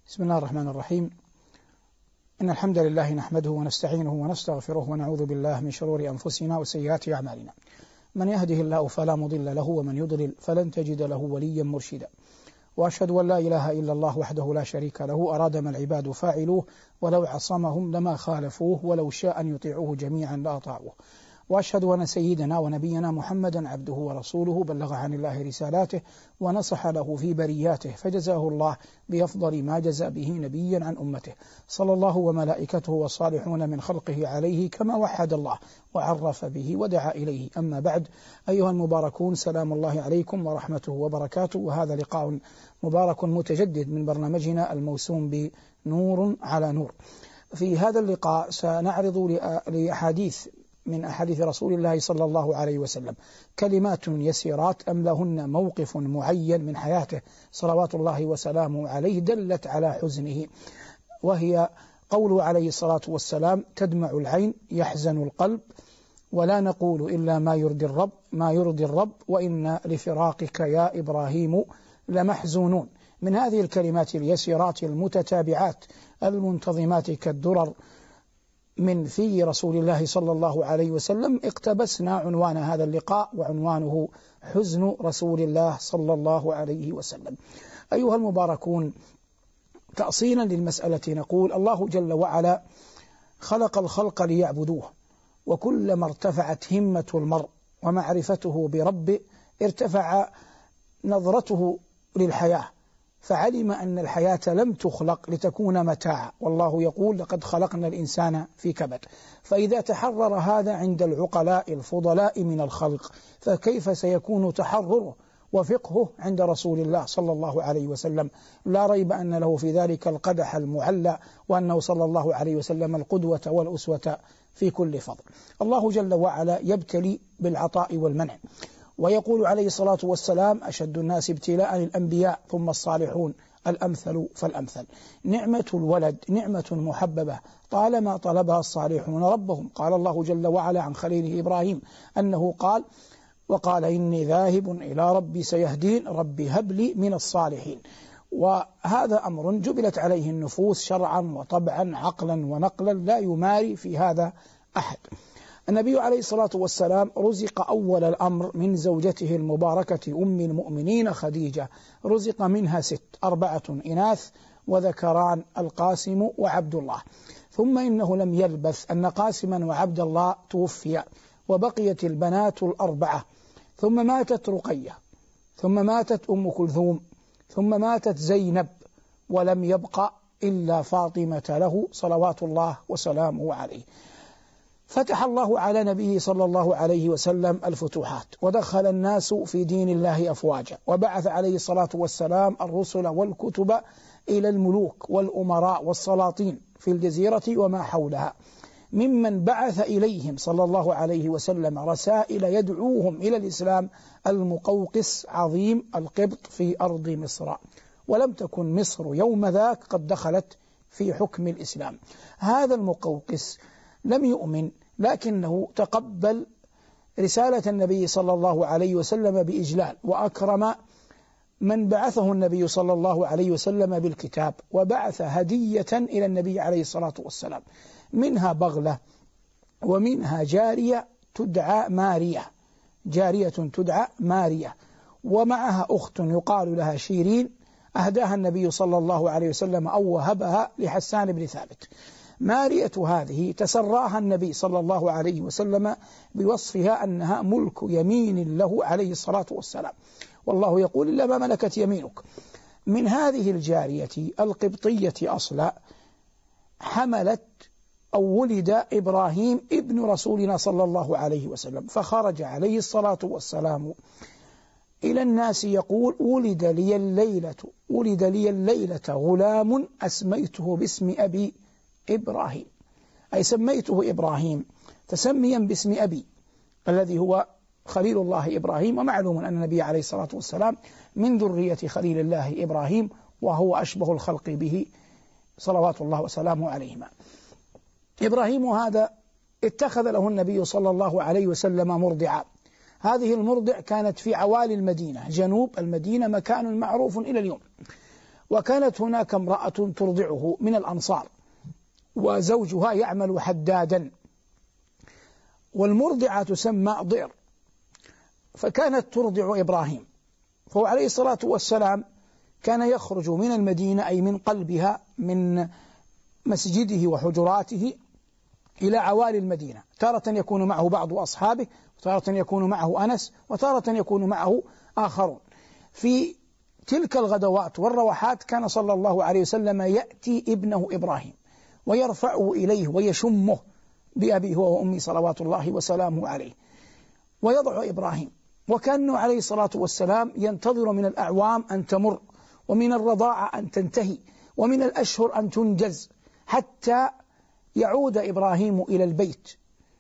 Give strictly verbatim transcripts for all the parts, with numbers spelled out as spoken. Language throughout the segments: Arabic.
بسم الله الرحمن الرحيم. إن الحمد لله نحمده ونستعينه ونستغفره ونعوذ بالله من شرور أنفسنا وسيئات أعمالنا. من يهده الله فلا مضل له ومن يضلل فلن تجد له وليا مرشدا. وأشهد أن لا إله إلا الله وحده لا شريك له أراد ما العباد فاعلوه ولو عصمهم لما خالفوه ولو شاء أن يطيعوه جميعا لأطاعوه. وأشهد أن سيدنا ونبينا محمدا عبده ورسوله بلغ عن الله رسالاته ونصح له في برياته فجزاه الله بأفضل ما جزى به نبيا عن أمته، صلى الله وملائكته والصالحون من خلقه عليه كما وحد الله وعرف به ودعا إليه. أما بعد، أيها المباركون، سلام الله عليكم ورحمته وبركاته. وهذا لقاء مبارك متجدد من برنامجنا الموسوم بنور على نور. في هذا اللقاء سنعرض لأحاديث من أحاديث رسول الله صلى الله عليه وسلم كلمات يسيرات أم لهن موقف معين من حياته صلوات الله وسلامه عليه دلت على حزنه، وهي قوله عليه الصلاة والسلام: تدمع العين يحزن القلب ولا نقول إلا ما يرضي الرب ما يرضي الرب وإن لفراقك يا إبراهيم لمحزونون. من هذه الكلمات اليسيرات المتتابعات المنتظمات كالدرر من في رسول الله صلى الله عليه وسلم اقتبسنا عنوان هذا اللقاء، وعنوانه حزن رسول الله صلى الله عليه وسلم. أيها المباركون، تأصيلا للمسألة نقول: الله جل وعلا خلق الخلق ليعبدوه، وكلما ارتفعت همة المرء ومعرفته بربه ارتفع نظرته للحياة، فعلم أن الحياة لم تخلق لتكون متاعا، والله يقول: لقد خلقنا الإنسان في كبد. فإذا تحرر هذا عند العقلاء الفضلاء من الخلق، فكيف سيكون تحرره وفقهه عند رسول الله صلى الله عليه وسلم؟ لا ريب أن له في ذلك القدح المعلى، وأنه صلى الله عليه وسلم القدوة والأسوة في كل فضل. الله جل وعلا يبتلي بالعطاء والمنع، ويقول عليه الصلاة والسلام: أشد الناس ابتلاء الأنبياء ثم الصالحون الأمثل فالأمثل. نعمة الولد نعمة محببة طالما طلبها الصالحون ربهم. قال الله جل وعلا عن خليله إبراهيم أنه قال: وقال إني ذاهب إلى ربي سيهدين ربي هب لي من الصالحين. وهذا أمر جبلت عليه النفوس شرعا وطبعا عقلا ونقلا، لا يماري في هذا أحد. النبي عليه الصلاة والسلام رزق أول الأمر من زوجته المباركة أم المؤمنين خديجة، رزق منها ست: أربعة إناث وذكران، القاسم وعبد الله. ثم إنه لم يلبث أن قاسما وعبد الله توفيا، وبقيت البنات الأربعة، ثم ماتت رقية، ثم ماتت أم كلثوم، ثم ماتت زينب، ولم يبق إلا فاطمة له صلوات الله وسلامه عليه. فتح الله على نبيه صلى الله عليه وسلم الفتوحات، ودخل الناس في دين الله أفواجا، وبعث عليه الصلاة والسلام الرسل والكتب إلى الملوك والأمراء والسلاطين في الجزيرة وما حولها، ممن بعث إليهم صلى الله عليه وسلم رسائل يدعوهم إلى الإسلام المقوقس عظيم القبط في أرض مصر. ولم تكن مصر يوم ذاك قد دخلت في حكم الإسلام. هذا المقوقس لم يؤمن، لكنه تقبل رسالة النبي صلى الله عليه وسلم بإجلال، وأكرم من بعثه النبي صلى الله عليه وسلم بالكتاب، وبعث هدية إلى النبي عليه الصلاة والسلام، منها بغلة، ومنها جارية تدعى مارية جارية تدعى مارية ومعها أخت يقال لها شيرين، أهداها النبي صلى الله عليه وسلم أو وهبها لحسان بن ثابت. مارية هذه تسراها النبي صلى الله عليه وسلم بوصفها أنها ملك يمين له عليه الصلاة والسلام، والله يقول: إلا ما ملكت يمينك. من هذه الجارية القبطية أصلا حملت أو ولد إبراهيم ابن رسولنا صلى الله عليه وسلم، فخرج عليه الصلاة والسلام إلى الناس يقول: ولد لي الليلة ولد لي الليلة غلام أسميته باسم أبي إبراهيم، أي سميته إبراهيم تسميا باسم أبي الذي هو خليل الله إبراهيم. ومعلوم أن النبي عليه الصلاة والسلام من ذرية خليل الله إبراهيم، وهو أشبه الخلق به صلوات الله وسلامه عليهما. إبراهيم هذا اتخذ له النبي صلى الله عليه وسلم مرضعا. هذه المرضع كانت في عوالي المدينة، جنوب المدينة، مكان معروف إلى اليوم. وكانت هناك امرأة ترضعه من الأنصار وزوجها يعمل حدادا، والمرضعة تسمى ضئر، فكانت ترضع إبراهيم. فهو عليه الصلاة والسلام كان يخرج من المدينة أي من قلبها من مسجده وحجراته إلى عوالي المدينة، تارة يكون معه بعض أصحابه، وتارة يكون معه أنس، وتارة يكون معه آخرون. في تلك الغدوات والروحات كان صلى الله عليه وسلم يأتي ابنه إبراهيم ويرفعه إليه ويشمه بأبيه هو وأمي صلوات الله وسلامه عليه، ويضع إبراهيم، وكأنه عليه الصلاة والسلام ينتظر من الأعوام أن تمر، ومن الرضاعة أن تنتهي، ومن الأشهر أن تنجز، حتى يعود إبراهيم إلى البيت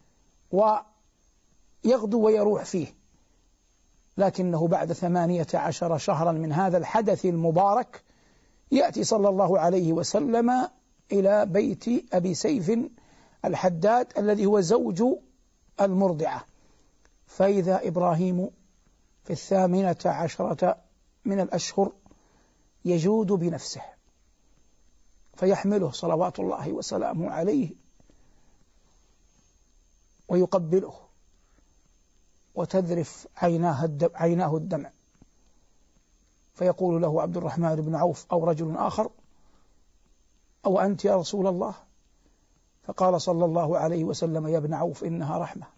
ويغدو ويروح فيه. لكنه بعد ثمانية عشر شهرا من هذا الحدث المبارك يأتي صلى الله عليه وسلم إلى بيت أبي سيف الحداد الذي هو زوج المرضعة، فإذا إبراهيم في الثامنة عشرة من الأشهر يجود بنفسه، فيحمله صلوات الله وسلامه عليه ويقبله، وتذرف عيناه الدمع, عيناه الدمع فيقول له عبد الرحمن بن عوف أو رجل آخر: أو أنت يا رسول الله؟ فقال صلى الله عليه وسلم: يا ابن عوف إنها رحمة.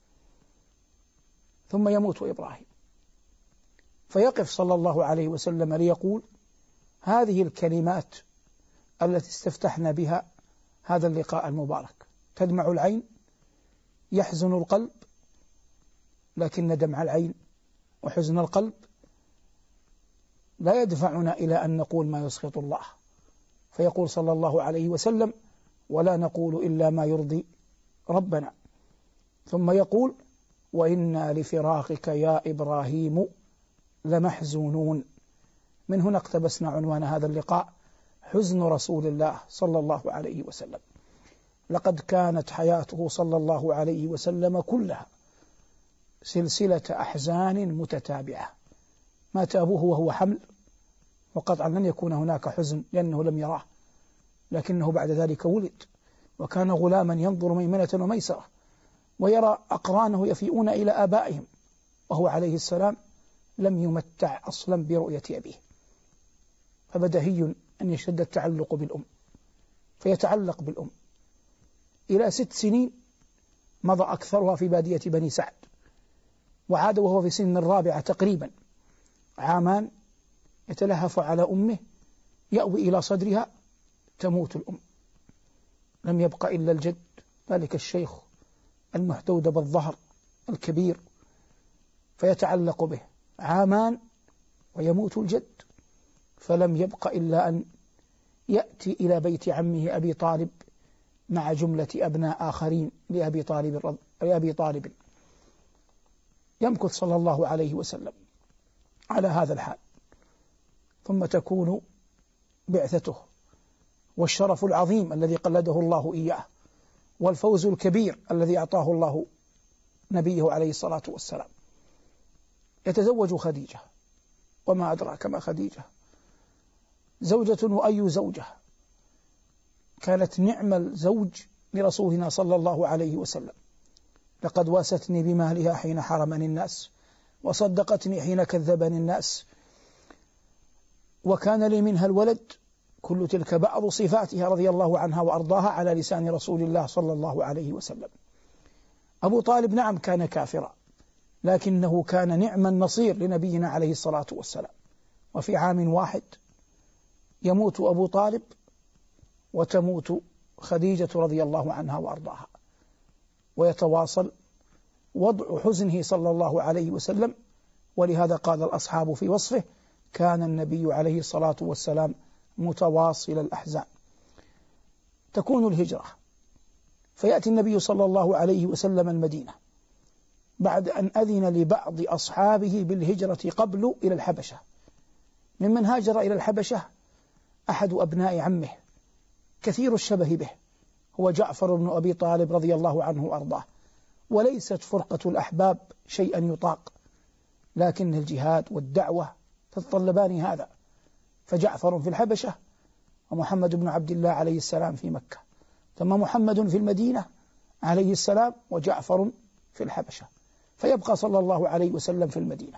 ثم يموت إبراهيم، فيقف صلى الله عليه وسلم ليقول هذه الكلمات التي استفتحنا بها هذا اللقاء المبارك: تدمع العين، يحزن القلب، لكن دمع العين وحزن القلب لا يدفعنا إلى أن نقول ما يسخط الله. فيقول صلى الله عليه وسلم: ولا نقول إلا ما يرضي ربنا. ثم يقول: وإنا لفراقك يا إبراهيم لمحزونون. من هنا اقتبسنا عنوان هذا اللقاء: حزن رسول الله صلى الله عليه وسلم. لقد كانت حياته صلى الله عليه وسلم كلها سلسلة أحزان متتابعة. مات أبوه وهو حمل، وقطعا لن يكون هناك حزن لأنه لم يراه، لكنه بعد ذلك ولد وكان غلاما ينظر ميمنة وميسرة، ويرى أقرانه يفيئون إلى آبائهم، وهو عليه السلام لم يمتع أصلا برؤية أبيه. فبدهي أن يشتد التعلق بالأم، فيتعلق بالأم إلى ست سنين مضى أكثرها في بادية بني سعد، وعاد وهو في سن الرابعة تقريبا، عامان يتلهف على أمه، يأوي إلى صدرها، تموت الأم، لم يبق إلا الجد، ذلك الشيخ المحدود بالظهر الكبير، فيتعلق به عامان ويموت الجد، فلم يبق إلا أن يأتي إلى بيت عمه أبي طالب مع جملة أبناء آخرين لأبي طالب, لأبي طالب. يمكث صلى الله عليه وسلم على هذا الحال، ثم تكون بعثته والشرف العظيم الذي قلده الله إياه، والفوز الكبير الذي أعطاه الله نبيه عليه الصلاة والسلام. يتزوج خديجة، وما أدراك ما خديجة، زوجة وأي زوجة، كانت نعم الزوج لرسولنا صلى الله عليه وسلم. لقد واستني بمالها حين حرمني الناس، وصدقتني حين كذبني الناس، وكان لي منها الولد. كل تلك بعض صفاتها رضي الله عنها وأرضاها على لسان رسول الله صلى الله عليه وسلم. أبو طالب نعم كان كافرا، لكنه كان نعم النصير لنبينا عليه الصلاة والسلام. وفي عام واحد يموت أبو طالب وتموت خديجة رضي الله عنها وأرضاها، ويتواصل وضع حزنه صلى الله عليه وسلم. ولهذا قال الأصحاب في وصفه: كان النبي عليه الصلاة والسلام متواصل الأحزان. تكون الهجرة، فيأتي النبي صلى الله عليه وسلم المدينة بعد أن أذن لبعض أصحابه بالهجرة قبل إلى الحبشة. ممن هاجر إلى الحبشة أحد أبناء عمه كثير الشبه به، هو جعفر بن أبي طالب رضي الله عنه وأرضاه. وليست فرقة الأحباب شيئا يطاق، لكن الجهاد والدعوة تتطلبان هذا، فجعفر في الحبشة ومحمد بن عبد الله عليه السلام في مكة، ثم محمد في المدينة عليه السلام وجعفر في الحبشة، فيبقى صلى الله عليه وسلم في المدينة.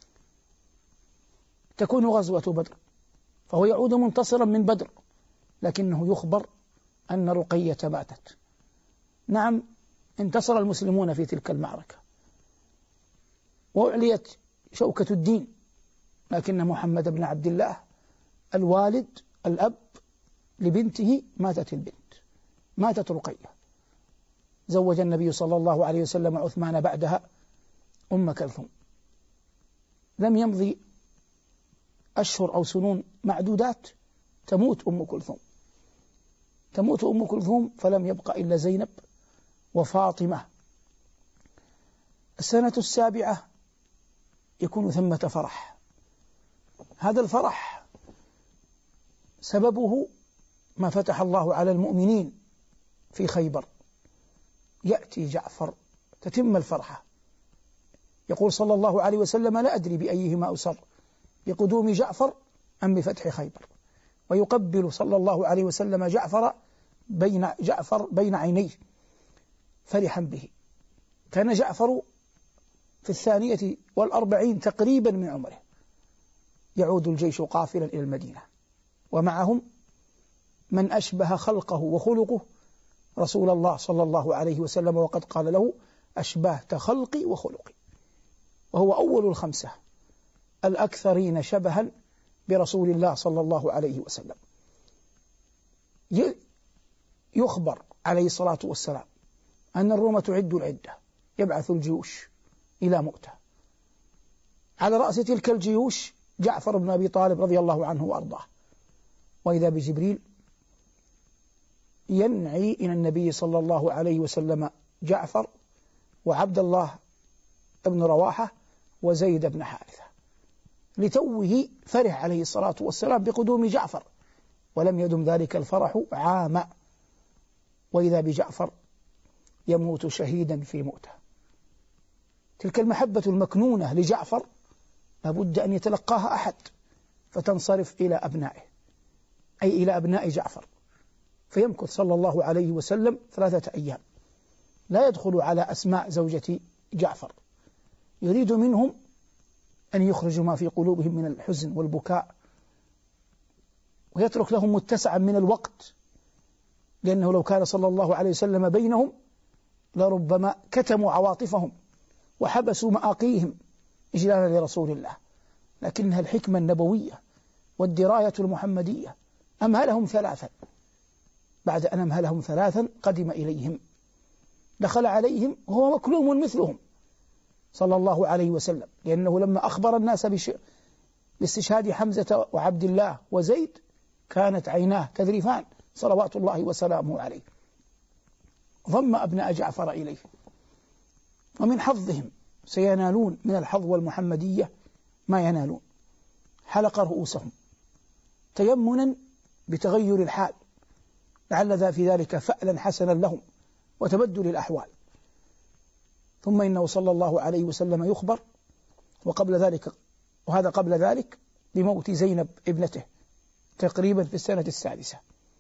تكون غزوة بدر، فهو يعود منتصرا من بدر، لكنه يخبر أن رقية ماتت. نعم، انتصر المسلمون في تلك المعركة وأعليت شوكة الدين، لكن محمد بن عبد الله الوالد الأب لبنته ماتت البنت، ماتت رقية. زوج النبي صلى الله عليه وسلم عثمان بعدها أم كلثوم. لم يمضي أشهر أو سنون معدودات تموت أم كلثوم، تموت أم كلثوم، فلم يبق إلا زينب وفاطمة. السنة السابعة يكون ثمة فرح، هذا الفرح سببه ما فتح الله على المؤمنين في خيبر. يأتي جعفر تتم الفرحة، يقول صلى الله عليه وسلم: لا أدري بأيهما أسر، بقدوم جعفر أم بفتح خيبر. ويقبل صلى الله عليه وسلم جعفر بين جعفر بين عينيه فرحا به. كان جعفر في الثانية والأربعين تقريبا من عمره، يعود الجيش قافلا إلى المدينة، ومعهم من أشبه خلقه وخلقه رسول الله صلى الله عليه وسلم، وقد قال له: أشبهت خلقي وخلقي. وهو أول الخمسة الأكثرين شبها برسول الله صلى الله عليه وسلم. يخبر عليه الصلاة والسلام أن الروم تعد العدة، يبعث الجيوش إلى مؤتة. على رأس تلك الجيوش جعفر بن أبي طالب رضي الله عنه وأرضاه، وإذا بجبريل ينعي إلى النبي صلى الله عليه وسلم جعفر وعبد الله بن رواحة وزيد بن حارثة، لتوه فرح عليه الصلاة والسلام بقدوم جعفر، ولم يدم ذلك الفرح عاما، وإذا بجعفر يموت شهيدا في مؤتة. تلك المحبة المكنونة لجعفر لابد أن يتلقاها أحد، فتنصرف إلى أبنائه، أي إلى أبناء جعفر، فيمكث صلى الله عليه وسلم ثلاثة أيام لا يدخل على أسماء زوجة جعفر، يريد منهم أن يخرجوا ما في قلوبهم من الحزن والبكاء، ويترك لهم متسعا من الوقت، لأنه لو كان صلى الله عليه وسلم بينهم لربما كتموا عواطفهم وحبسوا مآقيهم إجلالا لرسول الله، لكنها الحكمة النبوية والدراية المحمدية أمهلهم ثلاثا. بعد أن أمهلهم ثلاثا قدم إليهم، دخل عليهم وهو مكلوم مثلهم صلى الله عليه وسلم، لأنه لما أخبر الناس باستشهاد حمزة وعبد الله وزيد كانت عيناه تذرفان صلوات الله وسلامه عليه، ضم أبناء جعفر إليه، ومن حظهم سينالون من الحظوة المحمدية ما ينالون. حلق رؤوسهم تيمنا بتغير الحال، لعل ذا في ذلك فألا حسنا لهم وتبدل الأحوال. ثم إنه صلى الله عليه وسلم يخبر وقبل ذلك وهذا قبل ذلك بموت زينب ابنته تقريبا في السنة السادسة.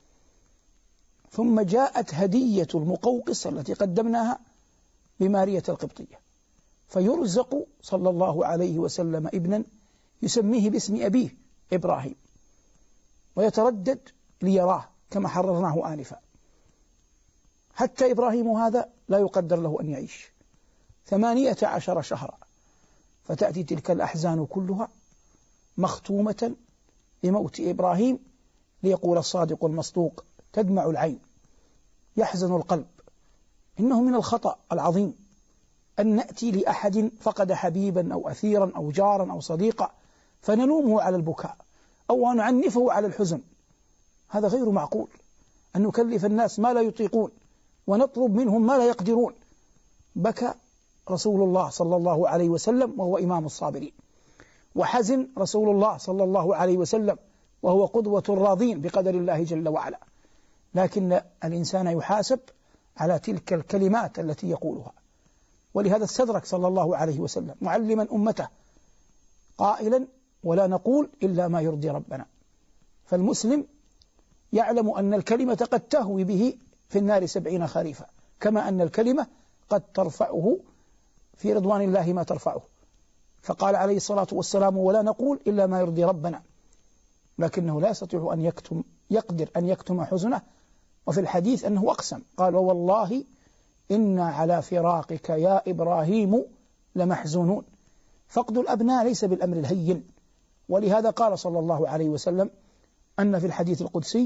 ثم جاءت هدية المقوقس التي قدمناها بمارية القبطية، فيرزق صلى الله عليه وسلم ابنا يسميه باسم أبيه إبراهيم، ويتردد ليراه كما حررناه آنفا، حتى إبراهيم هذا لا يقدر له أن يعيش ثمانية عشر شهرا، فتأتي تلك الأحزان كلها مختومة بموت إبراهيم، ليقول الصادق المصدوق: تدمع العين يحزن القلب. إنه من الخطأ العظيم أن نأتي لأحد فقد حبيبا أو أثيرا أو جارا أو صديقا فنلومه على البكاء أو نعنفه على الحزن، هذا غير معقول. أن نكلف الناس ما لا يطيقون ونطلب منهم ما لا يقدرون. بكى رسول الله صلى الله عليه وسلم وهو إمام الصابرين، وحزن رسول الله صلى الله عليه وسلم وهو قدوة الراضين بقدر الله جل وعلا، لكن الإنسان يحاسب على تلك الكلمات التي يقولها. ولهذا استدرك صلى الله عليه وسلم معلما أمته قائلا: ولا نقول إلا ما يرضي ربنا، فالمسلم يعلم أن الكلمة قد تهوي به في النار سبعين خريفا، كما أن الكلمة قد ترفعه في رضوان الله ما ترفعه. فقال عليه الصلاة والسلام: ولا نقول إلا ما يرضي ربنا، لكنه لا يستطيع أن يكتم يقدر أن يكتم حزنه. وفي الحديث أنه أقسم قال: والله إنا على فراقك يا إبراهيم لمحزونون. فقد الأبناء ليس بالأمر الهين، ولهذا قال صلى الله عليه وسلم أن في الحديث القدسي: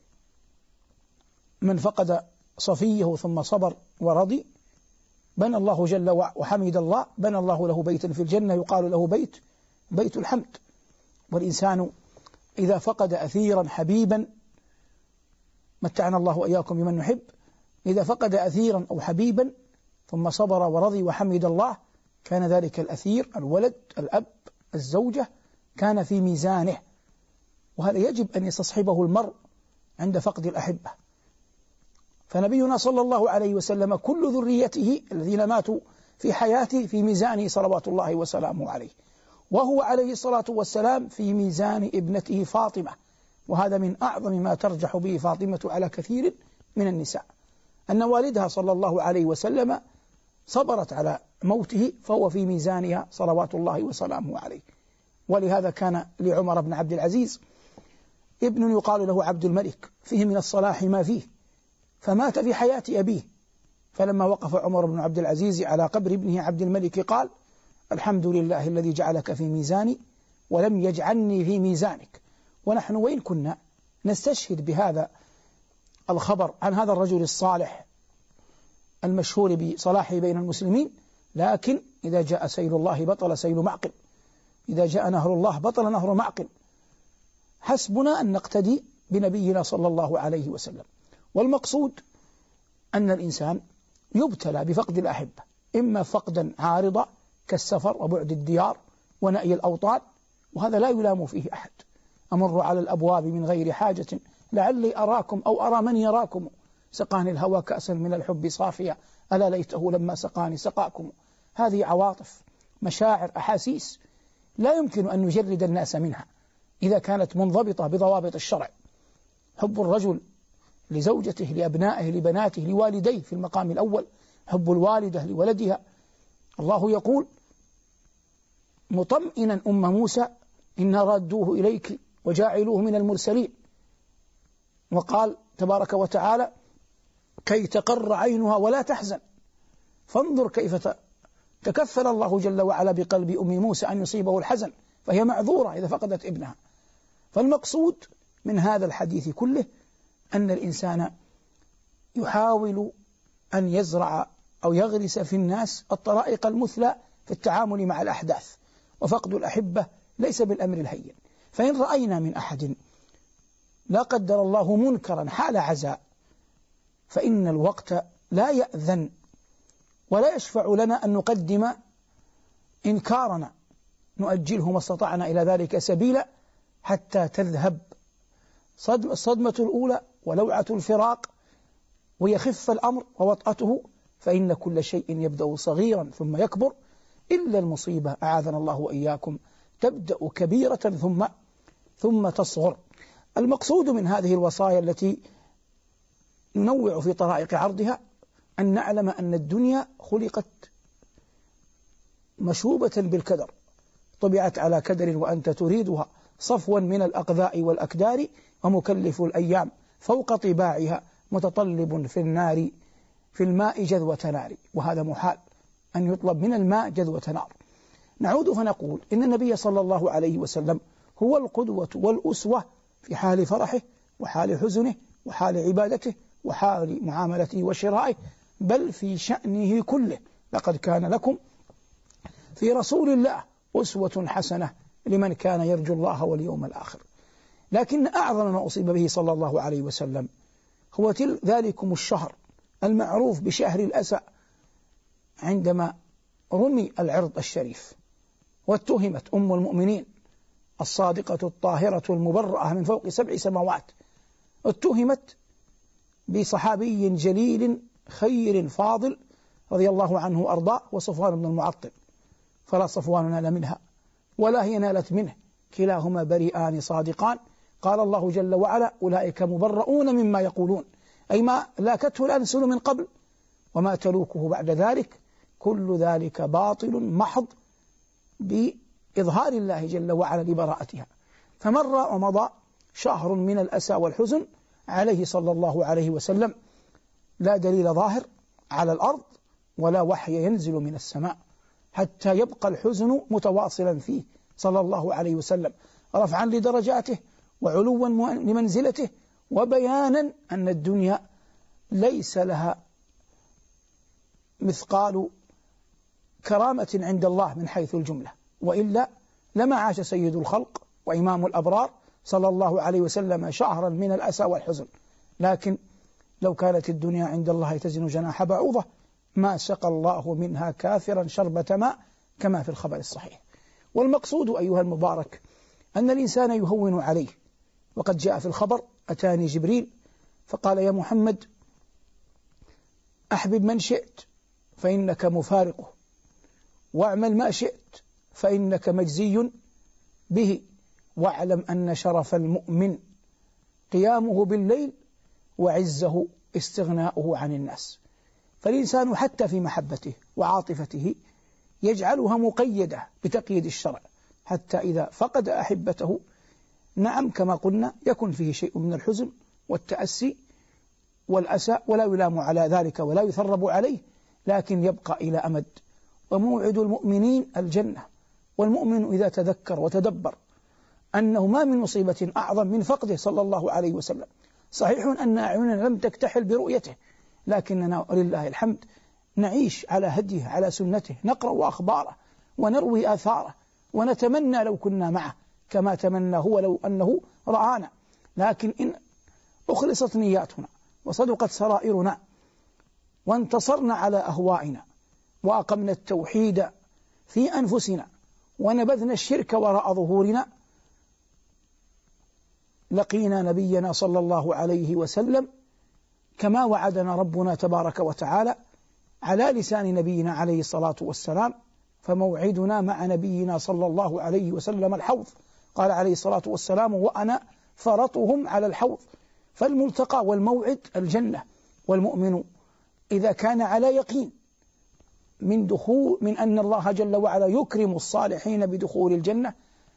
من فقد صفيه ثم صبر ورضي بنى الله جل وحمد الله بنى الله له بيتا في الجنة يقال له بيت بيت الحمد. والإنسان إذا فقد أثيرا حبيبا، متعنا الله وإياكم بمن نحب، إذا فقد أثيرا أو حبيبا ثم صبر ورضي وحمد الله، كان ذلك الأثير الولد الأب الزوجة كان في ميزانه. وهذا يجب أن يستصحبه المرء عند فقد الأحبة. فنبينا صلى الله عليه وسلم كل ذريته الذين ماتوا في حياته في ميزانه صلوات الله وسلامه عليه، وهو عليه الصلاة والسلام في ميزان ابنته فاطمة. وهذا من أعظم ما ترجح به فاطمة على كثير من النساء، أن والدها صلى الله عليه وسلم صبرت على موته، فهو في ميزانها صلوات الله وسلامه عليه. ولهذا كان لعمر بن عبد العزيز ابن يقال له عبد الملك، فيه من الصلاح ما فيه، فمات في حياة أبيه. فلما وقف عمر بن عبد العزيز على قبر ابنه عبد الملك قال: الحمد لله الذي جعلك في ميزاني ولم يجعلني في ميزانك. ونحن وإن كنا نستشهد بهذا الخبر عن هذا الرجل الصالح المشهور بصلاحه بين المسلمين، لكن إذا جاء سيل الله بطل سيل معقل، إذا جاء نهر الله بطل نهر معقل. حسبنا أن نقتدي بنبينا صلى الله عليه وسلم. والمقصود أن الإنسان يبتلى بفقد الأحبة، إما فقدا عارضا كالسفر وبعد الديار ونأي الأوطان، وهذا لا يلام فيه أحد. أمر على الأبواب من غير حاجة لعلي أراكم أو أرى من يراكم، سقاني الهوى كأسا من الحب صافية ألا ليته لما سقاني سقاكم. هذه عواطف، مشاعر، أحاسيس لا يمكن أن نجرد الناس منها إذا كانت منضبطة بضوابط الشرع. حب الرجل لزوجته، لأبنائه، لبناته، لوالديه في المقام الأول، حب الوالدة لولدها. الله يقول مطمئنا أم موسى: إنا رادوه إليك وجاعلوه من المرسلين. وقال تبارك وتعالى: كي تقر عينها ولا تحزن. فانظر كيف تكفل الله جل وعلا بقلب أم موسى أن يصيبه الحزن، فهي معذورة إذا فقدت ابنها. فالمقصود من هذا الحديث كله أن الإنسان يحاول أن يزرع أو يغرس في الناس الطرائق المثلى في التعامل مع الأحداث. وفقد الأحبة ليس بالأمر الهين، فإن رأينا من أحد لا قدر الله منكرا حال عزاء، فإن الوقت لا يأذن ولا يشفع لنا أن نقدم إنكارنا، نؤجله ما استطعنا إلى ذلك سبيلا حتى تذهب الصدمة الأولى ولوعة الفراق ويخف الأمر ووطأته، فإن كل شيء يبدأ صغيرا ثم يكبر، إلا المصيبة أعاذنا الله وإياكم تبدأ كبيرة ثم ثم تصغر. المقصود من هذه الوصايا التي ننوع في طرائق عرضها أن نعلم أن الدنيا خلقت مشوبة بالكدر، طبعت على كدر وأنت تريدها صفوا من الأقذاء والأكدار، ومكلف الأيام فوق طباعها متطلب في النار في الماء جذوة نار. وهذا محال أن يطلب من الماء جذوة نار. نعود فنقول إن النبي صلى الله عليه وسلم هو القدوة والأسوة في حال فرحه وحال حزنه وحال عبادته وحال معاملته وشرائه، بل في شأنه كله. لقد كان لكم في رسول الله أسوة حسنة لمن كان يرجو الله واليوم الآخر. لكن أعظم ما أصيب به صلى الله عليه وسلم هو ذلكم الشهر المعروف بشهر الأسى، عندما رمي العرض الشريف واتهمت أم المؤمنين الصادقة الطاهرة المبرأة من فوق سبع سماوات، اتهمت بصحابي جليل خير فاضل رضي الله عنه وأرضاه وصفوان بن المعطل، فلا صفوان نال منها ولا هي نالت منه، كلاهما بريئان صادقان قال الله جل وعلا أولئك مبرؤون مما يقولون، أي ما لاكته الألسن من قبل وما تلوكه بعد ذلك، كل ذلك باطل محض بإظهار الله جل وعلا لبراءتها. فمر ومضى شهر من الأسى والحزن عليه صلى الله عليه وسلم، لا دليل ظاهر على الأرض ولا وحي ينزل من السماء، حتى يبقى الحزن متواصلا فيه صلى الله عليه وسلم، رفعا لدرجاته وعلوا لمنزلته، وبيانا أن الدنيا ليس لها مثقال كرامة عند الله من حيث الجملة، وإلا لما عاش سيد الخلق وإمام الأبرار صلى الله عليه وسلم شهرا من الأسى والحزن. لكن لو كانت الدنيا عند الله تزن جناح بعوضة ما سقى الله منها كافرا شربة ماء، كما في الخبر الصحيح. والمقصود أيها المبارك أن الإنسان يهون عليه، وقد جاء في الخبر أتاني جبريل فقال يا محمد أحبب من شئت فإنك مفارقه، واعمل ما شئت فإنك مجزي به، واعلم أن شرف المؤمن قيامه بالليل وعزه استغناؤه عن الناس. فالإنسان حتى في محبته وعاطفته يجعلها مقيدة بتقييد الشرع، حتى إذا فقد أحبته نعم كما قلنا يكون فيه شيء من الحزن والتأسي والأسى، ولا يلام على ذلك ولا يثرب عليه، لكن يبقى إلى أمد. وموعد المؤمنين الجنة، والمؤمن إذا تذكر وتدبر أنه ما من مصيبة أعظم من فقده صلى الله عليه وسلم. صحيح أن أعيننا لم تكتحل برؤيته، لكننا ولله الحمد نعيش على هديه على سنته، نقرأ أخباره ونروي آثاره، ونتمنى لو كنا معه كما تمنى هو لو أنه رآنا. لكن إن أخلصت نياتنا وصدقت سرائرنا وانتصرنا على أهوائنا وأقمنا التوحيد في أنفسنا ونبذنا الشرك وراء ظهورنا، لقينا نبينا صلى الله عليه وسلم كما وعدنا ربنا تبارك وتعالى على لسان نبينا عليه الصلاة والسلام. فموعدنا مع نبينا صلى الله عليه وسلم الحوض، قال عليه الصلاة والسلام وأنا فرطهم على الحوض. فالملتقى والموعد الجنة. والمؤمن إذا كان على يقين من دخول من أن الله جل وعلا يكرم الصالحين بدخول الجنة،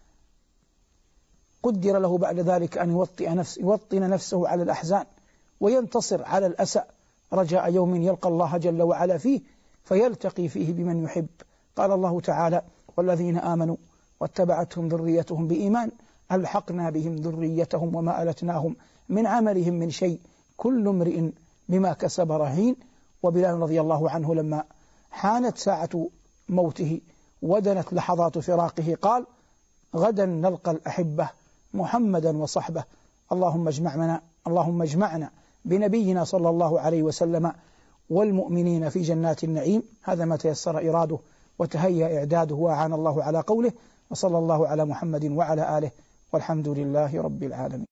قدر له بعد ذلك أن يوطئ نفس يوطن نفسه على الأحزان وينتصر على الأسى، رجاء يوم يلقى الله جل وعلا فيه فيلتقي فيه بمن يحب. قال الله تعالى والذين آمنوا واتبعتهم ذريتهم بإيمان ألحقنا بهم ذريتهم وما ألتناهم من عملهم من شيء كل امرئ بما كسب رهين. وبلال رضي الله عنه لما حانت ساعة موته ودنت لحظات فراقه قال غدا نلقى الأحبة محمدا وصحبه، اللهم اجمعنا اللهم اجمعنا بنبينا صلى الله عليه وسلم والمؤمنين في جنات النعيم. هذا ما تيسر إراده وتهيأ إعداده وأعان الله على قوله. وصلى الله على محمد وعلى آله والحمد لله رب العالمين.